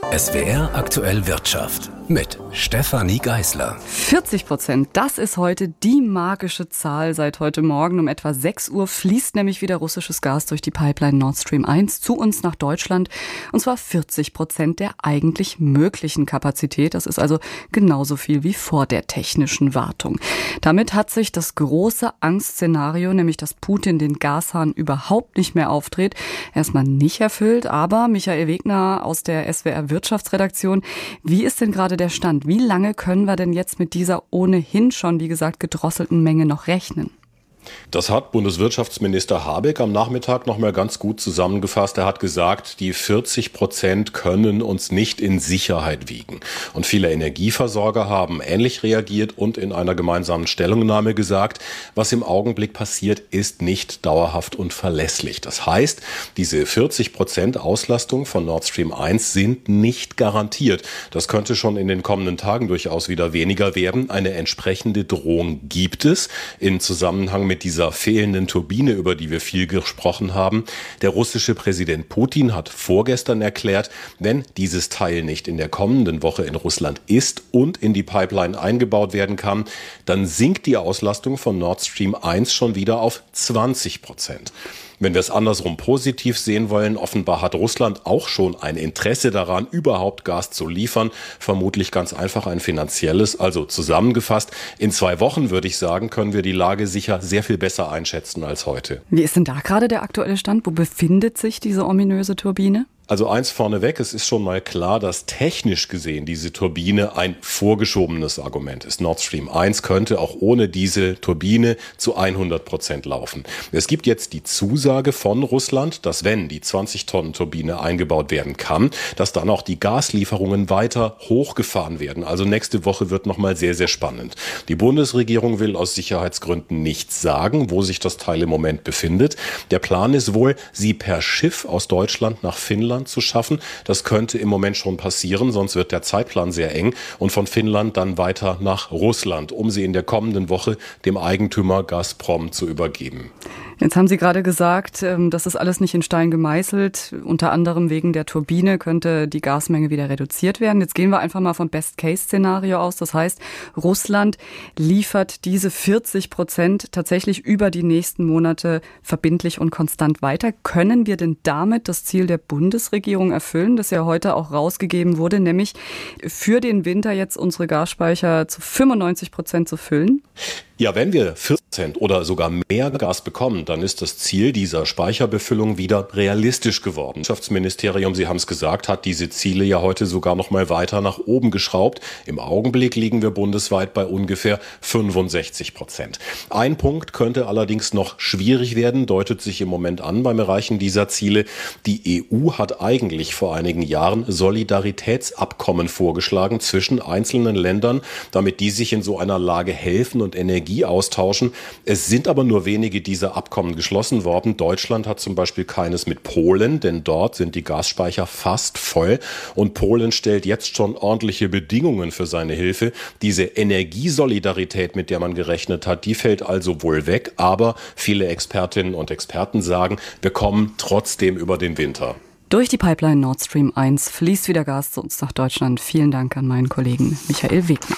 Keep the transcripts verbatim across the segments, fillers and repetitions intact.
S W R aktuell Wirtschaft mit Stefanie Geisler. vierzig Prozent, das ist heute die magische Zahl. Seit heute Morgen um etwa sechs Uhr fließt nämlich wieder russisches Gas durch die Pipeline Nord Stream eins zu uns nach Deutschland. Und zwar vierzig Prozent der eigentlich möglichen Kapazität. Das ist also genauso viel wie vor der technischen Wartung. Damit hat sich das große Angstszenario, nämlich dass Putin den Gashahn überhaupt nicht mehr aufdreht, erstmal nicht erfüllt. Aber Michael Wegner aus der S W R Wirtschaftsredaktion, wie ist denn gerade der Stand? Wie lange können wir denn jetzt mit dieser ohnehin schon, wie gesagt, gedrosselten Menge noch rechnen? Das hat Bundeswirtschaftsminister Habeck am Nachmittag noch mal ganz gut zusammengefasst. Er hat gesagt, die vierzig Prozent können uns nicht in Sicherheit wiegen. Und viele Energieversorger haben ähnlich reagiert und in einer gemeinsamen Stellungnahme gesagt, was im Augenblick passiert, ist nicht dauerhaft und verlässlich. Das heißt, diese vierzig Prozent Auslastung von Nord Stream eins sind nicht garantiert. Das könnte schon in den kommenden Tagen durchaus wieder weniger werden. Eine entsprechende Drohung gibt es in Zusammenhang mit dieser fehlenden Turbine, über die wir viel gesprochen haben. Der russische Präsident Putin hat vorgestern erklärt, wenn dieses Teil nicht in der kommenden Woche in Russland ist und in die Pipeline eingebaut werden kann, dann sinkt die Auslastung von Nord Stream eins schon wieder auf zwanzig Prozent. Wenn wir es andersrum positiv sehen wollen, offenbar hat Russland auch schon ein Interesse daran, überhaupt Gas zu liefern. Vermutlich ganz einfach ein finanzielles. Also zusammengefasst, in zwei Wochen, würde ich sagen, können wir die Lage sicher sehr viel besser einschätzen als heute. Wie ist denn da gerade der aktuelle Stand? Wo befindet sich diese ominöse Turbine? Also eins vorneweg, es ist schon mal klar, dass technisch gesehen diese Turbine ein vorgeschobenes Argument ist. Nord Stream eins könnte auch ohne diese Turbine zu hundert Prozent laufen. Es gibt jetzt die Zusage von Russland, dass wenn die zwanzig Tonnen Turbine eingebaut werden kann, dass dann auch die Gaslieferungen weiter hochgefahren werden. Also nächste Woche wird nochmal sehr, sehr spannend. Die Bundesregierung will aus Sicherheitsgründen nichts sagen, wo sich das Teil im Moment befindet. Der Plan ist wohl, sie per Schiff aus Deutschland nach Finnland zu schaffen. Das könnte im Moment schon passieren, sonst wird der Zeitplan sehr eng und von Finnland dann weiter nach Russland, um sie in der kommenden Woche dem Eigentümer Gazprom zu übergeben. Jetzt haben Sie gerade gesagt, das ist alles nicht in Stein gemeißelt. Unter anderem wegen der Turbine könnte die Gasmenge wieder reduziert werden. Jetzt gehen wir einfach mal vom Best-Case-Szenario aus. Das heißt, Russland liefert diese vierzig Prozent tatsächlich über die nächsten Monate verbindlich und konstant weiter. Können wir denn damit das Ziel der Bundesregierung erfüllen, das ja heute auch rausgegeben wurde, nämlich für den Winter jetzt unsere Gasspeicher zu fünfundneunzig Prozent zu füllen? Ja, wenn wir vierzig Prozent oder sogar mehr Gas bekommen, dann ist das Ziel dieser Speicherbefüllung wieder realistisch geworden. Das Wirtschaftsministerium, Sie haben es gesagt, hat diese Ziele ja heute sogar noch mal weiter nach oben geschraubt. Im Augenblick liegen wir bundesweit bei ungefähr fünfundsechzig Prozent. Ein Punkt könnte allerdings noch schwierig werden, deutet sich im Moment an beim Erreichen dieser Ziele. Die E U hat eigentlich vor einigen Jahren Solidaritätsabkommen vorgeschlagen zwischen einzelnen Ländern, damit die sich in so einer Lage helfen und Energie austauschen. Es sind aber nur wenige dieser Abkommen geschlossen worden. Deutschland hat zum Beispiel keines mit Polen, denn dort sind die Gasspeicher fast voll. Und Polen stellt jetzt schon ordentliche Bedingungen für seine Hilfe. Diese Energiesolidarität, mit der man gerechnet hat, die fällt also wohl weg. Aber viele Expertinnen und Experten sagen, wir kommen trotzdem über den Winter. Durch die Pipeline Nord Stream eins fließt wieder Gas zu uns nach Deutschland. Vielen Dank an meinen Kollegen Michael Wegner.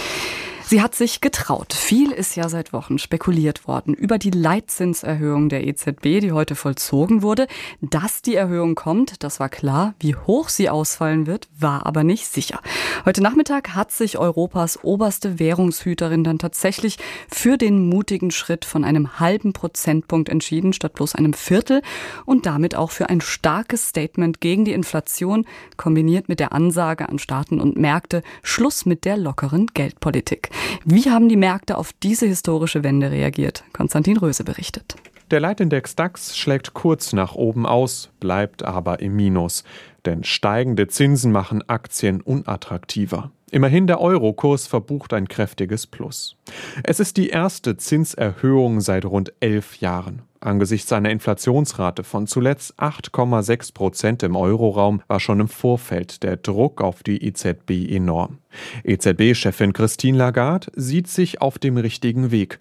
Sie hat sich getraut. Viel ist ja seit Wochen spekuliert worden über die Leitzinserhöhung der E Z B, die heute vollzogen wurde. Dass die Erhöhung kommt, das war klar. Wie hoch sie ausfallen wird, war aber nicht sicher. Heute Nachmittag hat sich Europas oberste Währungshüterin dann tatsächlich für den mutigen Schritt von einem halben Prozentpunkt entschieden, statt bloß einem Viertel. Und damit auch für ein starkes Statement gegen die Inflation, kombiniert mit der Ansage an Staaten und Märkte, Schluss mit der lockeren Geldpolitik. Wie haben die Märkte auf diese historische Wende reagiert? Konstantin Röse berichtet. Der Leitindex DAX schlägt kurz nach oben aus, bleibt aber im Minus. Denn steigende Zinsen machen Aktien unattraktiver. Immerhin der Euro-Kurs verbucht ein kräftiges Plus. Es ist die erste Zinserhöhung seit rund elf Jahren. Angesichts einer Inflationsrate von zuletzt acht Komma sechs Prozent im Euroraum war schon im Vorfeld der Druck auf die E Z B enorm. E Z B-Chefin Christine Lagarde sieht sich auf dem richtigen Weg.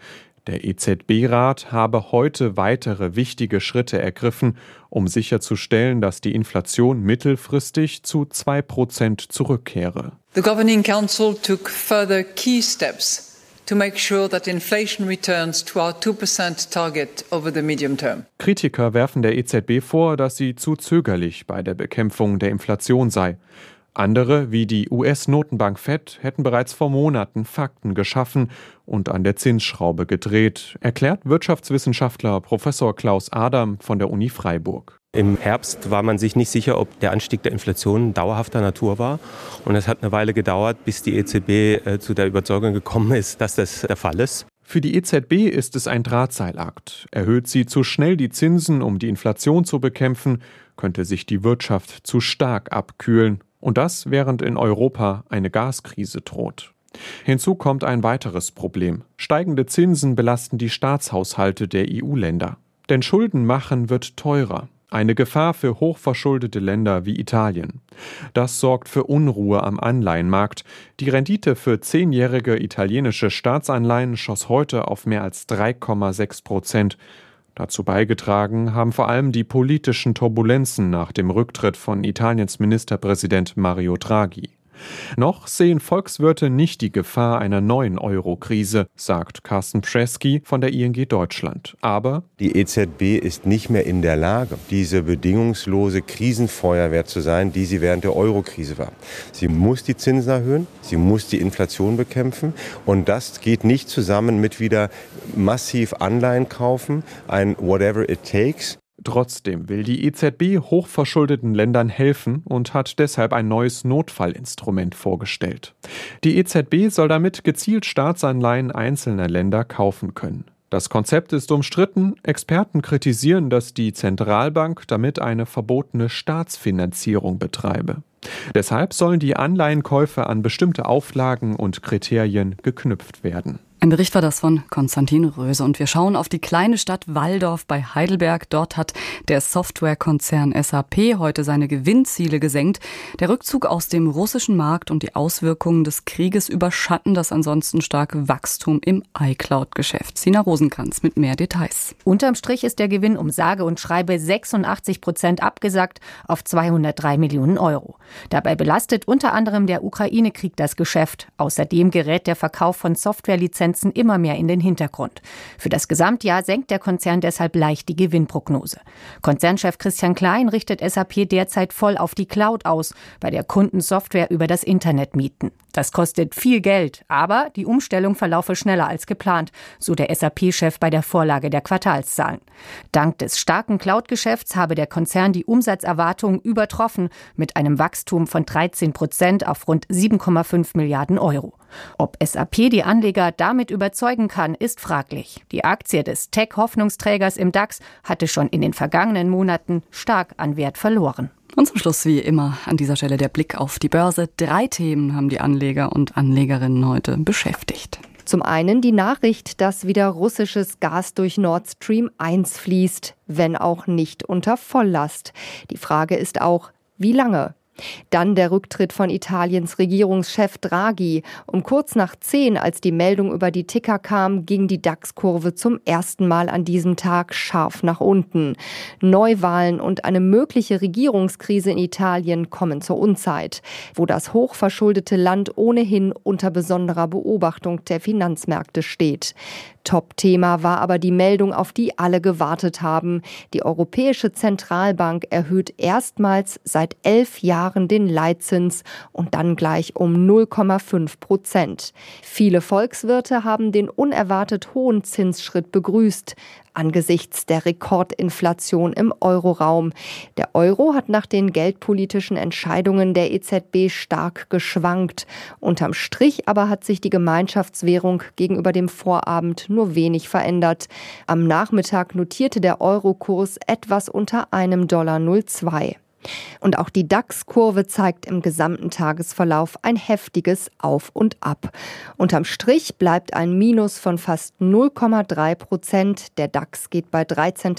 Der E Z B-Rat habe heute weitere wichtige Schritte ergriffen, um sicherzustellen, dass die Inflation mittelfristig zu zwei Prozent zurückkehre. The Governing Council took further key steps to make sure that inflation returns to our two percent target over the medium term. Kritiker werfen der E Z B vor, dass sie zu zögerlich bei der Bekämpfung der Inflation sei. Andere, wie die U S-Notenbank Fed, hätten bereits vor Monaten Fakten geschaffen und an der Zinsschraube gedreht, erklärt Wirtschaftswissenschaftler Professor Klaus Adam von der Uni Freiburg. Im Herbst war man sich nicht sicher, ob der Anstieg der Inflation dauerhafter Natur war. Und es hat eine Weile gedauert, bis die E Z B äh, zu der Überzeugung gekommen ist, dass das der Fall ist. Für die E Z B ist es ein Drahtseilakt. Erhöht sie zu schnell die Zinsen, um die Inflation zu bekämpfen, könnte sich die Wirtschaft zu stark abkühlen. Und das, während in Europa eine Gaskrise droht. Hinzu kommt ein weiteres Problem. Steigende Zinsen belasten die Staatshaushalte der E U-Länder. Denn Schulden machen wird teurer. Eine Gefahr für hochverschuldete Länder wie Italien. Das sorgt für Unruhe am Anleihenmarkt. Die Rendite für zehnjährige italienische Staatsanleihen schoss heute auf mehr als drei Komma sechs Prozent. Dazu beigetragen haben vor allem die politischen Turbulenzen nach dem Rücktritt von Italiens Ministerpräsident Mario Draghi. Noch sehen Volkswirte nicht die Gefahr einer neuen Euro-Krise, sagt Carsten Preskey von der I N G Deutschland. Aber die E Z B ist nicht mehr in der Lage, diese bedingungslose Krisenfeuerwehr zu sein, die sie während der Euro-Krise war. Sie muss die Zinsen erhöhen, sie muss die Inflation bekämpfen und das geht nicht zusammen mit wieder massiv Anleihen kaufen, ein whatever it takes. Trotzdem will die E Z B hochverschuldeten Ländern helfen und hat deshalb ein neues Notfallinstrument vorgestellt. Die E Z B soll damit gezielt Staatsanleihen einzelner Länder kaufen können. Das Konzept ist umstritten. Experten kritisieren, dass die Zentralbank damit eine verbotene Staatsfinanzierung betreibe. Deshalb sollen die Anleihenkäufe an bestimmte Auflagen und Kriterien geknüpft werden. Ein Bericht war das von Konstantin Röse und wir schauen auf die kleine Stadt Walldorf bei Heidelberg. Dort hat der Softwarekonzern S A P heute seine Gewinnziele gesenkt. Der Rückzug aus dem russischen Markt und die Auswirkungen des Krieges überschatten das ansonsten starke Wachstum im iCloud-Geschäft. Sina Rosenkranz mit mehr Details. Unterm Strich ist der Gewinn um sage und schreibe sechsundachtzig Prozent abgesackt auf zweihundertdrei Millionen Euro. Dabei belastet unter anderem der Ukraine-Krieg das Geschäft. Außerdem gerät der Verkauf von Softwarelizenzen immer mehr in den Hintergrund. Für das Gesamtjahr senkt der Konzern deshalb leicht die Gewinnprognose. Konzernchef Christian Klein richtet S A P derzeit voll auf die Cloud aus, bei der Kunden Software über das Internet mieten. Das kostet viel Geld, aber die Umstellung verlaufe schneller als geplant, so der S A P-Chef bei der Vorlage der Quartalszahlen. Dank des starken Cloud-Geschäfts habe der Konzern die Umsatzerwartungen übertroffen mit einem Wachstum von dreizehn Prozent auf rund sieben Komma fünf Milliarden Euro. Ob S A P die Anleger damit überzeugen kann, ist fraglich. Die Aktie des Tech-Hoffnungsträgers im DAX hatte schon in den vergangenen Monaten stark an Wert verloren. Und zum Schluss wie immer an dieser Stelle der Blick auf die Börse. Drei Themen haben die Anleger und Anlegerinnen heute beschäftigt. Zum einen die Nachricht, dass wieder russisches Gas durch Nord Stream eins fließt, wenn auch nicht unter Volllast. Die Frage ist auch, wie lange? Dann der Rücktritt von Italiens Regierungschef Draghi. Um kurz nach zehn, als die Meldung über die Ticker kam, ging die DAX-Kurve zum ersten Mal an diesem Tag scharf nach unten. Neuwahlen und eine mögliche Regierungskrise in Italien kommen zur Unzeit, wo das hochverschuldete Land ohnehin unter besonderer Beobachtung der Finanzmärkte steht. Top-Thema war aber die Meldung, auf die alle gewartet haben. Die Europäische Zentralbank erhöht erstmals seit elf Jahren den Leitzins und dann gleich um null Komma fünf Prozent. Viele Volkswirte haben den unerwartet hohen Zinsschritt begrüßt, angesichts der Rekordinflation im Euroraum. Der Euro hat nach den geldpolitischen Entscheidungen der E Z B stark geschwankt. Unterm Strich aber hat sich die Gemeinschaftswährung gegenüber dem Vorabend nur wenig verändert. Am Nachmittag notierte der Eurokurs etwas unter einem Dollar null Komma zwei. Und auch die DAX-Kurve zeigt im gesamten Tagesverlauf ein heftiges Auf und Ab. Unterm Strich bleibt ein Minus von fast null Komma drei Prozent. Der DAX geht bei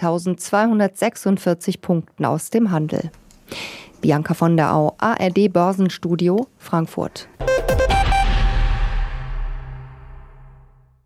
dreizehntausendzweihundertsechsundvierzig Punkten aus dem Handel. Bianca von der Au, A R D Börsenstudio, Frankfurt.